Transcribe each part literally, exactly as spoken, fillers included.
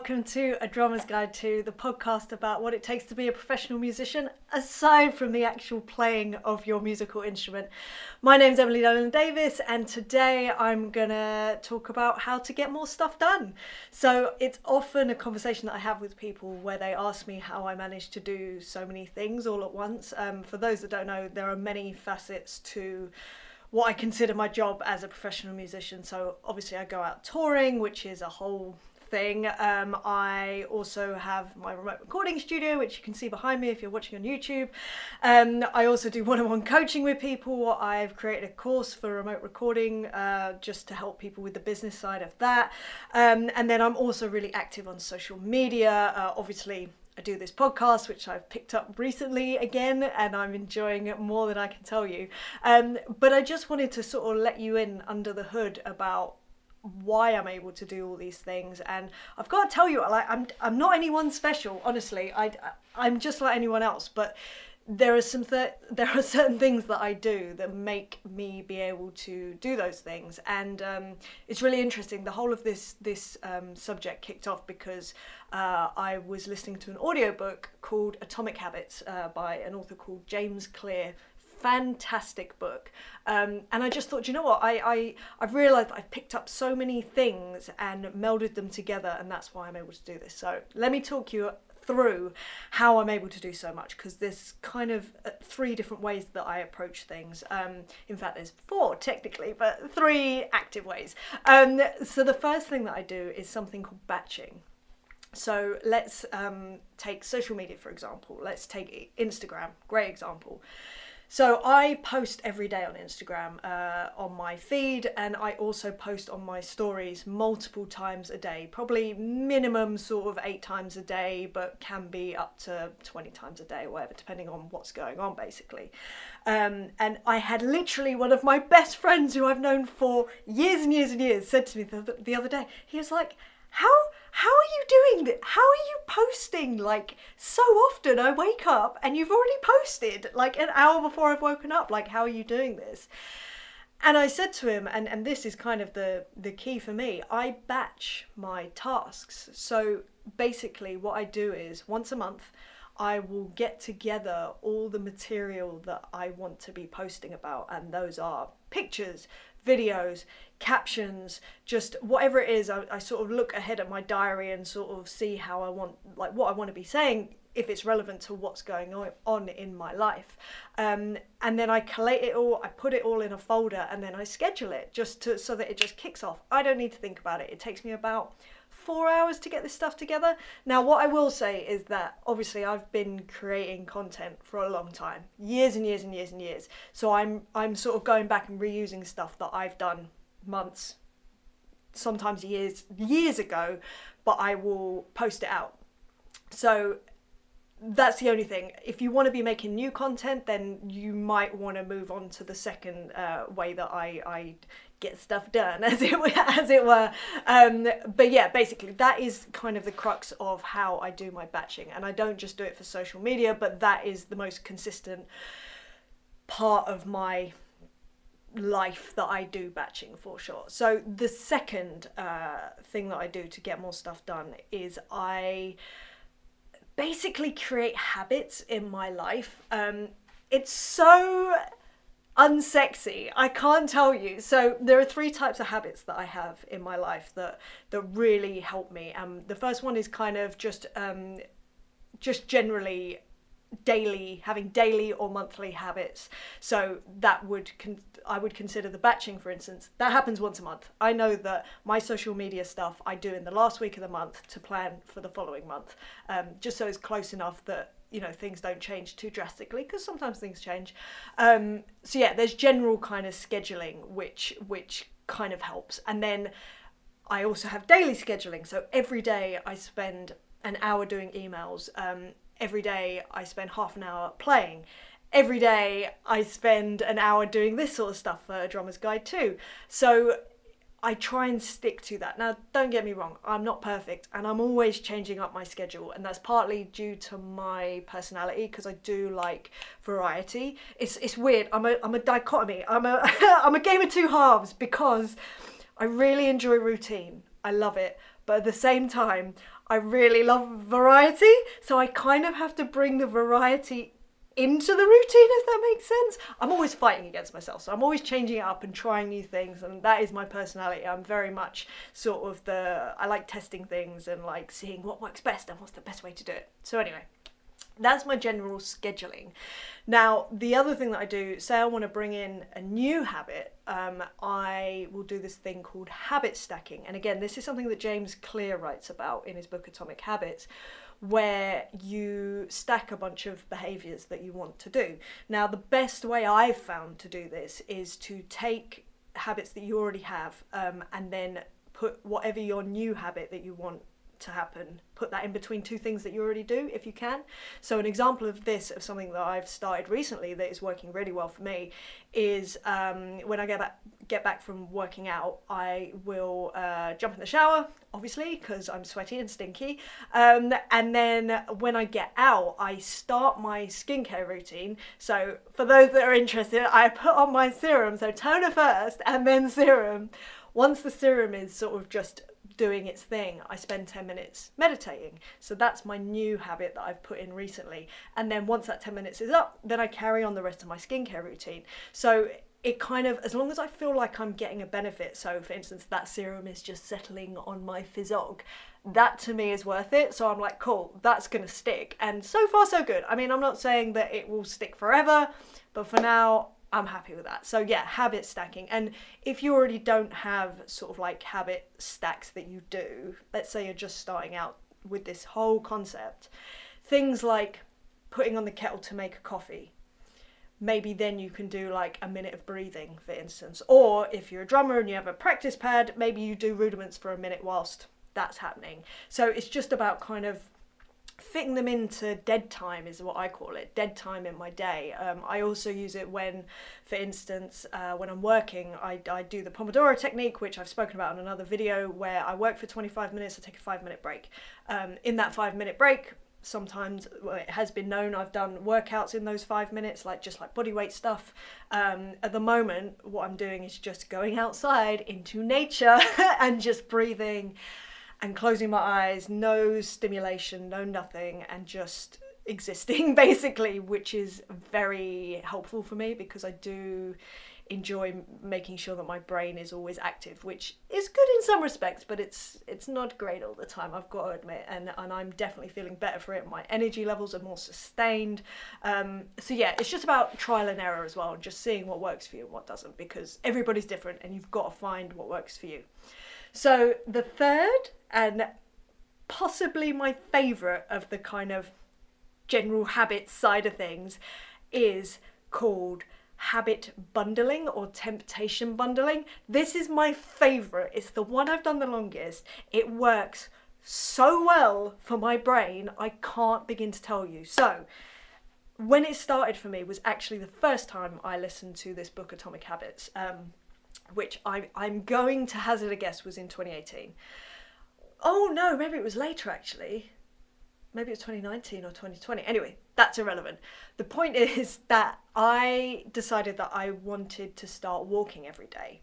welcome to A Drummer's Guide to, the podcast about what it takes to be a professional musician, aside from the actual playing of your musical instrument. My name's Emily Dolan Davis, and today I'm gonna talk about how to get more stuff done. So it's often a conversation that I have with people where they ask me how I manage to do so many things all at once. Um, for those that don't know, there are many facets to what I consider my job as a professional musician. So obviously I go out touring, which is a whole thing. Um, I also have my remote recording studio, which you can see behind me if you're watching on YouTube. Um, I also do one-on-one coaching with people. I've created a course for remote recording uh, just to help people with the business side of that. Um, and then I'm also really active on social media. Uh, obviously, I do this podcast, which I've picked up recently again, and I'm enjoying it more than I can tell you. Um, but I just wanted to sort of let you in under the hood about why I'm able to do all these things. And I've got to tell you, like, I'm I'm not anyone special, honestly. I I'm just like anyone else, but there are some th- there are certain things that I do that make me be able to do those things. And um, it's really interesting. The whole of this this um, subject kicked off because uh, I was listening to an audiobook called Atomic Habits uh, by an author called James Clear. Fantastic book. Um, and I just thought, you know what, I, I, I've realised that I've picked up so many things and melded them together, and that's why I'm able to do this. So let me talk you through how I'm able to do so much, because there's kind of three different ways that I approach things. Um, in fact, there's four technically, but three active ways. Um, so the first thing that I do is something called batching. So let's um, take social media, for example. Let's take Instagram, great example. So I post every day on Instagram uh, on my feed, and I also post on my stories multiple times a day, probably minimum sort of eight times a day, but can be up to twenty times a day or whatever, depending on what's going on basically. Um, and I had literally one of my best friends who I've known for years and years and years said to me the, the other day, he was like, How how are you doing this? How are you posting like so often? I wake up and you've already posted like an hour before I've woken up. Like, how are you doing this? And I said to him, and, and this is kind of the, the key for me, I batch my tasks. So basically what I do is once a month, I will get together all the material that I want to be posting about. And those are pictures, videos, captions, just whatever it is. I, I sort of look ahead at my diary and sort of see how I want, like what I want to be saying, if it's relevant to what's going on in my life. Um, and then I collate it all, I put it all in a folder, and then I schedule it just to, so that it just kicks off. I don't need to think about it. It takes me about four hours to get this stuff together. Now, what I will say is that obviously I've been creating content for a long time, years and years and years and years. So I'm I'm sort of going back and reusing stuff that I've done months, sometimes years, years ago, but I will post it out. So that's the only thing. If you want to be making new content, then you might want to move on to the second uh, way that I, I get stuff done, as it were. As it were. Um, but yeah, basically that is kind of the crux of how I do my batching. And I don't just do it for social media, but that is the most consistent part of my life that I do batching for sure. So the second uh, thing that I do to get more stuff done is I basically create habits in my life. Um, it's so unsexy, I can't tell you. So there are three types of habits that I have in my life that that really help me. Um, the first one is kind of just um, just generally daily, having daily or monthly habits. So that would con- I would consider the batching, for instance. That happens once a month. I know that my social media stuff I do in the last week of the month to plan for the following month, um, just so it's close enough that, you know, things don't change too drastically, because sometimes things change. Um, so yeah, there's general kind of scheduling, which which kind of helps. And then I also have daily scheduling. So every day I spend an hour doing emails. Um, every day I spend half an hour playing. Every day I spend an hour doing this sort of stuff for A Drummer's Guide too. So I try and stick to that. Now, don't get me wrong, I'm not perfect, and I'm always changing up my schedule, and that's partly due to my personality, because I do like variety. It's it's weird. I'm a I'm a dichotomy. I'm a I'm a game of two halves, because I really enjoy routine. I love it. But at the same time, I really love variety, so I kind of have to bring the variety into the routine, if that makes sense. I'm always fighting against myself, so I'm always changing it up and trying new things, and that is my personality. I'm very much sort of the, I like testing things and like seeing what works best and what's the best way to do it. So anyway, that's my general scheduling. Now, the other thing that I do, say I want to bring in a new habit, um, I will do this thing called habit stacking. And again, this is something that James Clear writes about in his book Atomic Habits, where you stack a bunch of behaviours that you want to do. Now, the best way I've found to do this is to take habits that you already have um, and then put whatever your new habit that you want to happen, put that in between two things that you already do if you can. So an example of this, of something that I've started recently that is working really well for me, is um, when I get back, get back from working out, I will uh, jump in the shower, obviously, because I'm sweaty and stinky. Um, and then when I get out, I start my skincare routine. So for those that are interested, I put on my serum, so toner first and then serum. Once the serum is sort of just doing its thing, I spend ten minutes meditating. So that's my new habit that I've put in recently. And then once that ten minutes is up, then I carry on the rest of my skincare routine. So it kind of, as long as I feel like I'm getting a benefit, so for instance, that serum is just settling on my physog, that to me is worth it. So I'm like, cool, that's gonna stick. And so far so good. I mean, I'm not saying that it will stick forever, but for now, I'm happy with that. So yeah, habit stacking. And if you already don't have sort of like habit stacks that you do, let's say you're just starting out with this whole concept, things like putting on the kettle to make a coffee, maybe then you can do like a minute of breathing, for instance. Or if you're a drummer and you have a practice pad, maybe you do rudiments for a minute whilst that's happening. So it's just about kind of fitting them into dead time, is what I call it, dead time in my day. Um, I also use it when, for instance, uh, when I'm working, I, I do the Pomodoro technique, which I've spoken about in another video, where I work for twenty-five minutes, I take a five minute break. Um, in that five minute break, sometimes, well, it has been known I've done workouts in those five minutes, like just like body weight stuff. Um, at the moment, what I'm doing is just going outside into nature and just breathing and closing my eyes, no stimulation, no nothing, and just existing basically, which is very helpful for me because I do enjoy making sure that my brain is always active, which is good in some respects, but it's it's not great all the time, I've got to admit, and, and I'm definitely feeling better for it. My energy levels are more sustained. Um, so yeah, it's just about trial and error as well, and just seeing what works for you and what doesn't, because everybody's different and you've got to find what works for you. So the third, and possibly my favourite of the kind of general habits side of things, is called habit bundling or temptation bundling. This is my favourite. It's the one I've done the longest. It works so well for my brain, I can't begin to tell you. So when it started for me was actually the first time I listened to this book, Atomic Habits, um, which I, I'm going to hazard a guess was in twenty eighteen. Oh no, maybe it was later actually. Maybe it was twenty nineteen or twenty twenty. Anyway, that's irrelevant. The point is that I decided that I wanted to start walking every day.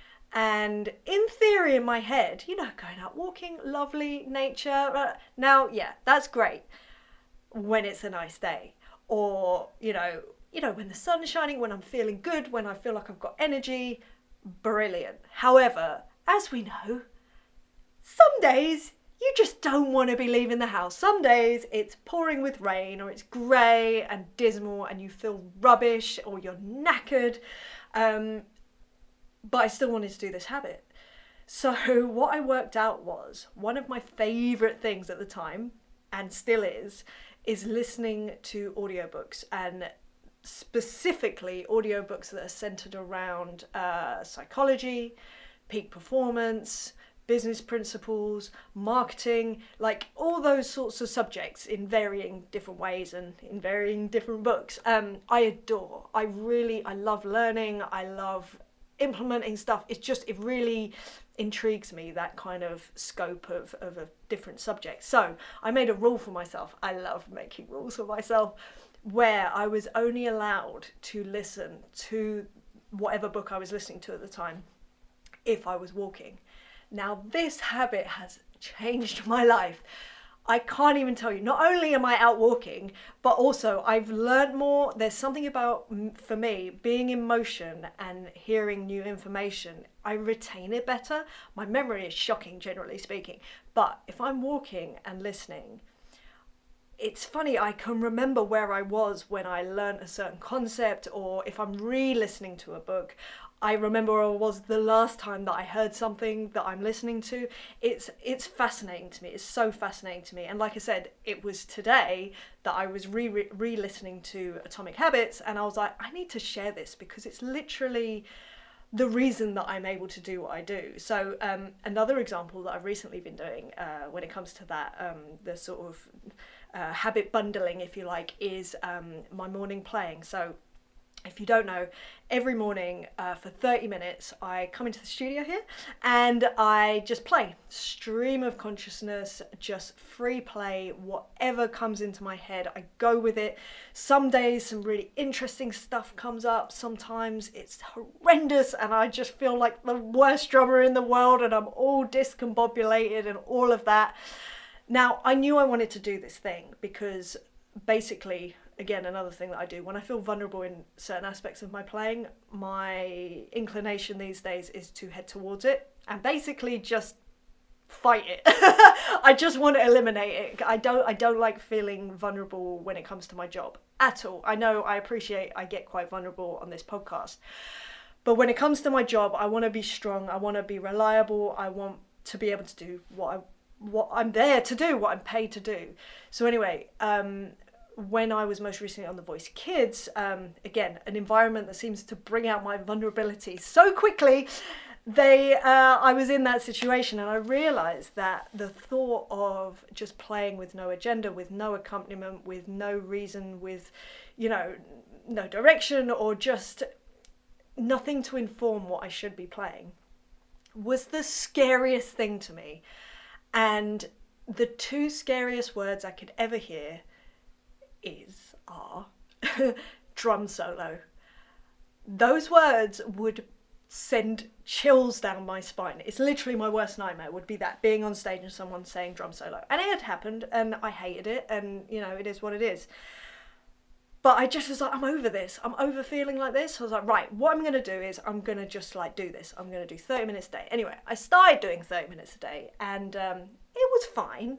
And in theory, in my head, you know, going out walking, lovely nature. Now, yeah, that's great when it's a nice day. Or, you know, you know, when the sun's shining, when I'm feeling good, when I feel like I've got energy, brilliant. However, as we know, some days you just don't want to be leaving the house. Some days it's pouring with rain, or it's grey and dismal and you feel rubbish, or you're knackered. Um, but I still wanted to do this habit. So what I worked out was, one of my favourite things at the time, and still is, is listening to audiobooks, and specifically audiobooks that are centred around uh, psychology, peak performance, business principles, marketing, like all those sorts of subjects in varying different ways and in varying different books. Um, I adore, I really, I love learning, I love implementing stuff. It's just, it really intrigues me, that kind of scope of, of a different subject. So I made a rule for myself. I love making rules for myself, where I was only allowed to listen to whatever book I was listening to at the time if I was walking. Now this habit has changed my life. I can't even tell you. Not only am I out walking, but also I've learned more. There's something about, for me, being in motion and hearing new information. I retain it better. My memory is shocking, generally speaking. But if I'm walking and listening, it's funny, I can remember where I was when I learned a certain concept, or if I'm re-listening to a book, I remember where I was the last time that I heard something that I'm listening to. It's it's fascinating to me. It's so fascinating to me. And like I said, it was today that I was re re-listening to Atomic Habits, and I was like, I need to share this because it's literally the reason that I'm able to do what I do. So um, another example that I've recently been doing uh, when it comes to that, um, the sort of uh, habit bundling, if you like, is um, my morning playing. So if you don't know, every morning uh, for thirty minutes, I come into the studio here and I just play. Stream of consciousness, just free play, whatever comes into my head, I go with it. Some days some really interesting stuff comes up. Sometimes it's horrendous and I just feel like the worst drummer in the world and I'm all discombobulated and all of that. Now, I knew I wanted to do this thing because basically, again, another thing that I do, when I feel vulnerable in certain aspects of my playing, my inclination these days is to head towards it and basically just fight it. I just want to eliminate it. I don't I don't like feeling vulnerable when it comes to my job at all. I know, I appreciate I get quite vulnerable on this podcast. But when it comes to my job, I want to be strong, I want to be reliable, I want to be able to do what I what I'm there to do, what I'm paid to do. So anyway, um when I was most recently on The Voice Kids, um, again, an environment that seems to bring out my vulnerability so quickly, they, uh, I was in that situation and I realised that the thought of just playing with no agenda, with no accompaniment, with no reason, with, you know, no direction or just nothing to inform what I should be playing was the scariest thing to me. And the two scariest words I could ever hear is, are, drum solo. Those words would send chills down my spine. It's literally my worst nightmare would be that, being on stage and someone saying drum solo. And it had happened and I hated it and, you know, it is what it is. But I just was like, I'm over this. I'm over feeling like this. So I was like, right, what I'm going to do is I'm going to just like do this. I'm going to do thirty minutes a day. Anyway, I started doing thirty minutes a day and um, it was fine.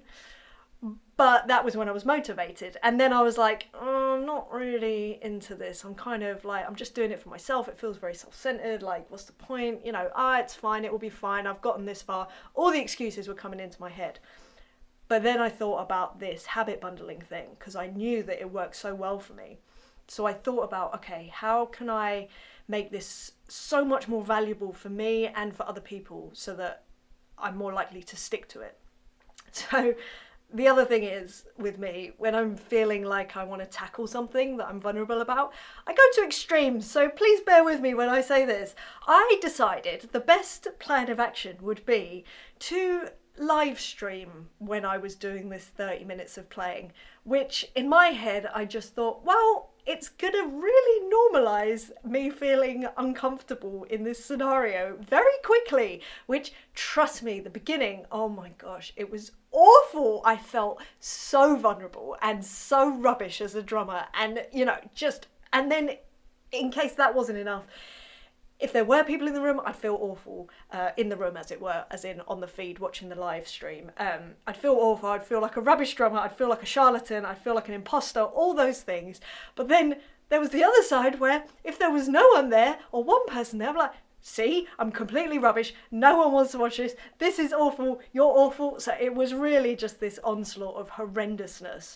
But that was when I was motivated. And then I was like, oh, I'm not really into this. I'm kind of like, I'm just doing it for myself. It feels very self-centered. Like, what's the point? You know, ah, it's fine. It will be fine. I've gotten this far. All the excuses were coming into my head. But then I thought about this habit bundling thing because I knew that it worked so well for me. So I thought about, okay, how can I make this so much more valuable for me and for other people so that I'm more likely to stick to it? So the other thing is, with me, when I'm feeling like I want to tackle something that I'm vulnerable about, I go to extremes, so please bear with me when I say this. I decided the best plan of action would be to live stream when I was doing this thirty minutes of playing, which in my head I just thought, well, it's gonna really normalise me feeling uncomfortable in this scenario very quickly, which, trust me, the beginning, oh my gosh, it was awful. I felt so vulnerable and so rubbish as a drummer and, you know, just, and then in case that wasn't enough, if there were people in the room, I'd feel awful, uh, in the room as it were, as in on the feed watching the live stream. Um, I'd feel awful, I'd feel like a rubbish drummer, I'd feel like a charlatan, I'd feel like an imposter, all those things. But then there was the other side where if there was no one there or one person there, I'm like, see, I'm completely rubbish, no one wants to watch this, this is awful, you're awful. So it was really just this onslaught of horrendousness.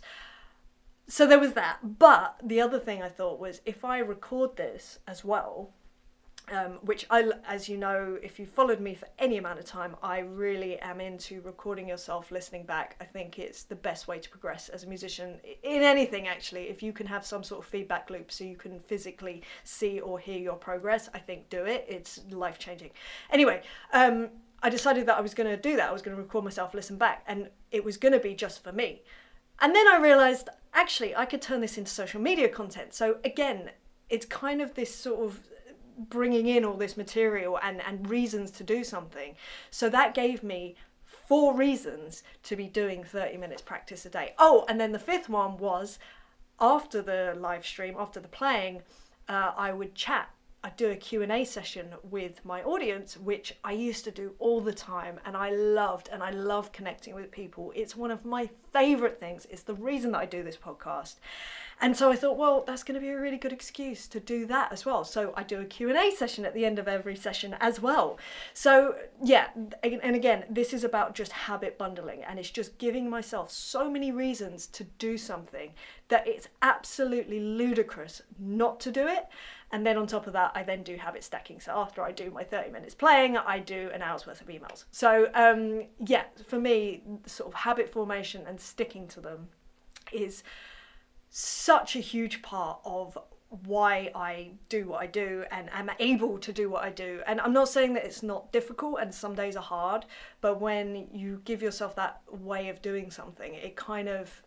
So there was that. But the other thing I thought was, if I record this as well, Um, which I, as you know, if you followed me for any amount of time, I really am into recording yourself, listening back. I think it's the best way to progress as a musician in anything, actually. If you can have some sort of feedback loop so you can physically see or hear your progress, I think do it. It's life-changing. Anyway, um, I decided that I was going to do that. I was going to record myself, listen back, and it was going to be just for me. And then I realised, actually, I could turn this into social media content. So again, it's kind of this sort of bringing in all this material and, and reasons to do something. So that gave me four reasons to be doing thirty minutes practice a day. Oh, and then the fifth one was after the live stream, after the playing, uh, I would chat. I'd do a Q and A session with my audience, which I used to do all the time, and I loved, and I love connecting with people. It's one of my favourite things. It's the reason that I do this podcast. And so I thought, well, that's going to be a really good excuse to do that as well. So I do a Q and A session at the end of every session as well. So yeah, and again, this is about just habit bundling, and it's just giving myself so many reasons to do something that it's absolutely ludicrous not to do it. And then on top of that, I then do habit stacking. So after I do my thirty minutes playing, I do an hour's worth of emails. So um, yeah, for me, sort of habit formation and sticking to them is such a huge part of why I do what I do and am able to do what I do. And I'm not saying that it's not difficult, and some days are hard, but when you give yourself that way of doing something, it kind of,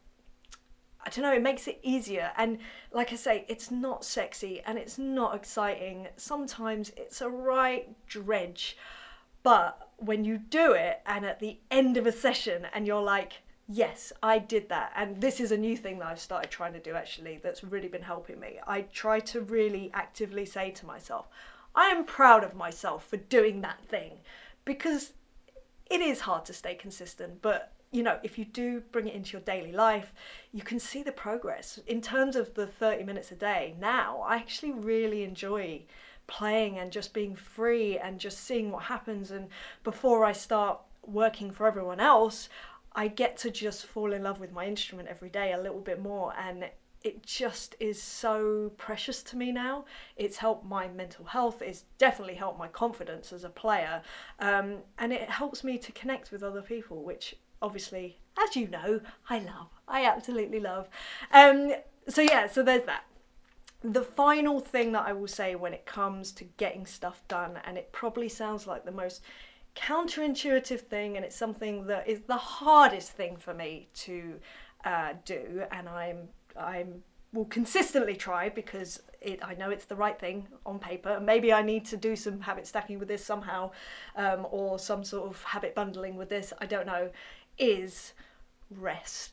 I don't know, it makes it easier. And like I say, it's not sexy and it's not exciting. Sometimes it's a right dredge. But when you do it and at the end of a session and you're like, yes, I did that. And this is a new thing that I've started trying to do actually that's really been helping me. I try to really actively say to myself, I am proud of myself for doing that thing, because it is hard to stay consistent, but you know, if you do bring it into your daily life, you can see the progress. In terms of the thirty minutes a day, now I actually really enjoy playing and just being free and just seeing what happens. And before I start working for everyone else, I get to just fall in love with my instrument every day a little bit more, and it just is so precious to me now. It's helped my mental health, it's definitely helped my confidence as a player, um, and it helps me to connect with other people, which obviously, as you know, I love. I absolutely love. Um, so yeah, so there's that. The final thing that I will say when it comes to getting stuff done, and it probably sounds like the most counterintuitive thing, and it's something that is the hardest thing for me to uh, do, and I'm I'm will consistently try because it I know it's the right thing on paper. Maybe I need to do some habit stacking with this somehow, um, or some sort of habit bundling with this, I don't know, is rest.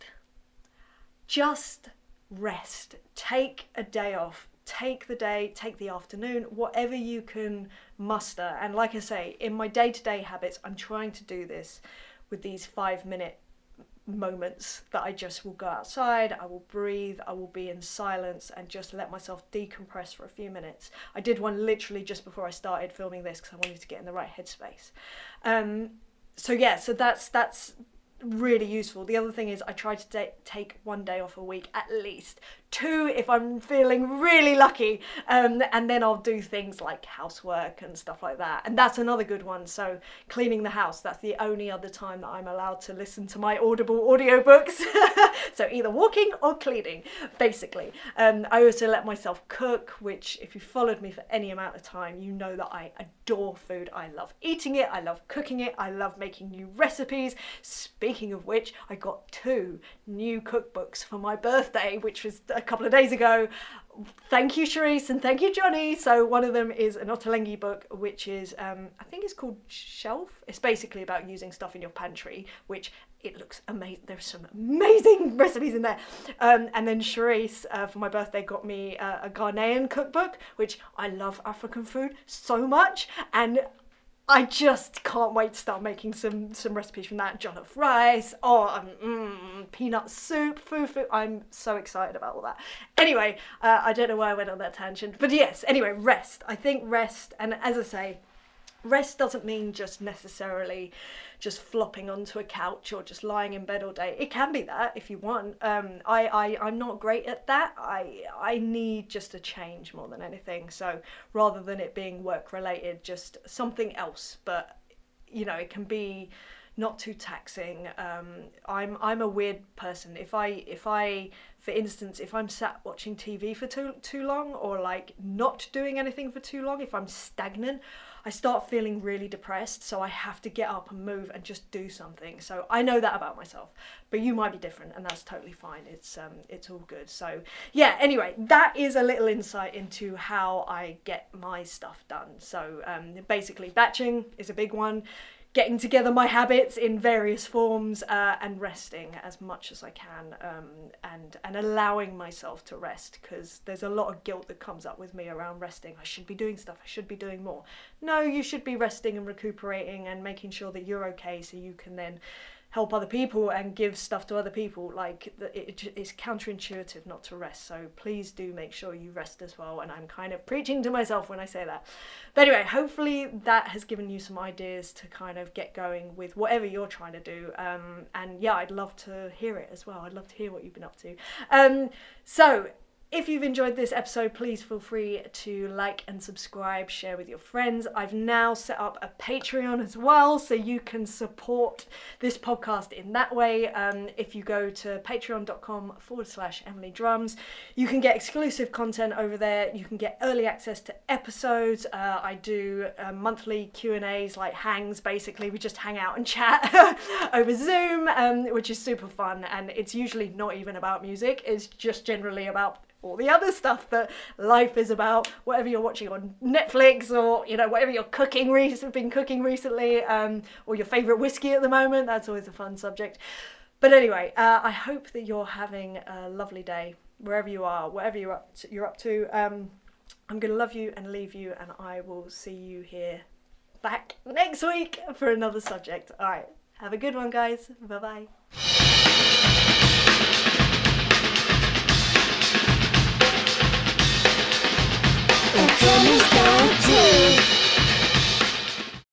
Just rest. Take a day off. Take the day, take the afternoon, whatever you can muster. And like I say, in my day-to-day habits, I'm trying to do this with these five minute moments that I just will go outside, I will breathe, I will be in silence and just let myself decompress for a few minutes. I did one literally just before I started filming this because I wanted to get in the right headspace. Um, so yeah, so that's that's really useful. The other thing is I try to t- take one day off a week at least, two if I'm feeling really lucky, um, and then I'll do things like housework and stuff like that, and that's another good one. So cleaning the house, that's the only other time that I'm allowed to listen to my Audible audiobooks. So either walking or cleaning, basically. um, I also let myself cook, which if you followed me for any amount of time, you know that I adore food. I love eating it, I love cooking it, I love making new recipes. Speaking of which, I got two new cookbooks for my birthday, which was a couple of days ago. Thank you, Charisse, and thank you, Johnny. So one of them is an Ottolenghi book, which is, um, I think it's called Shelf. It's basically about using stuff in your pantry, which it looks amazing. There's some amazing recipes in there. Um, and then Charisse, uh, for my birthday, got me uh, a Ghanaian cookbook, which I love African food so much. And I just can't wait to start making some some recipes from that. Jollof rice, or um, mm, peanut soup, fufu. I'm so excited about all that. Anyway, uh, I don't know why I went on that tangent, but yes, anyway, rest. I think rest, and as I say, rest doesn't mean just necessarily just flopping onto a couch or just lying in bed all day. It can be that if you want. Um, I, I, I'm not great at that. I, I need just a change more than anything. So rather than it being work related, just something else. But, you know, it can be not too taxing. Um, I'm I'm a weird person. If I if I for instance if I'm sat watching T V for too too long, or like not doing anything for too long, if I'm stagnant, I start feeling really depressed. So I have to get up and move and just do something. So I know that about myself, but you might be different, and that's totally fine. It's um it's all good. So yeah. Anyway, that is a little insight into how I get my stuff done. So um basically, batching is a big one. getting together my habits in various forms, uh, and resting as much as I can, um, and and allowing myself to rest, because there's a lot of guilt that comes up with me around resting. I should be doing stuff, I should be doing more. No, you should be resting and recuperating and making sure that you're okay, so you can then help other people and give stuff to other people. Like, it, it's counterintuitive not to rest, so please do make sure you rest as well. And I'm kind of preaching to myself when I say that. But anyway, hopefully that has given you some ideas to kind of get going with whatever you're trying to do. Um, and yeah, I'd love to hear it as well. I'd love to hear what you've been up to. Um, so if you've enjoyed this episode, please feel free to like and subscribe, share with your friends. I've now set up a Patreon as well, so you can support this podcast in that way. Um, if you go to patreon.com forward slash Emily Drums, you can get exclusive content over there. You can get early access to episodes. Uh, I do uh, monthly Q and A's, like hangs, basically. We just hang out and chat over Zoom, um, which is super fun. And it's usually not even about music. It's just generally about all the other stuff that life is about, whatever you're watching on Netflix, or, you know, whatever you're cooking, re- been cooking recently, um, or your favourite whiskey at the moment. That's always a fun subject. But anyway, uh, I hope that you're having a lovely day, wherever you are, whatever you're up to. You're up to. Um, I'm going to love you and leave you, and I will see you here back next week for another subject. All right, have a good one, guys. Bye-bye. It's almost done too.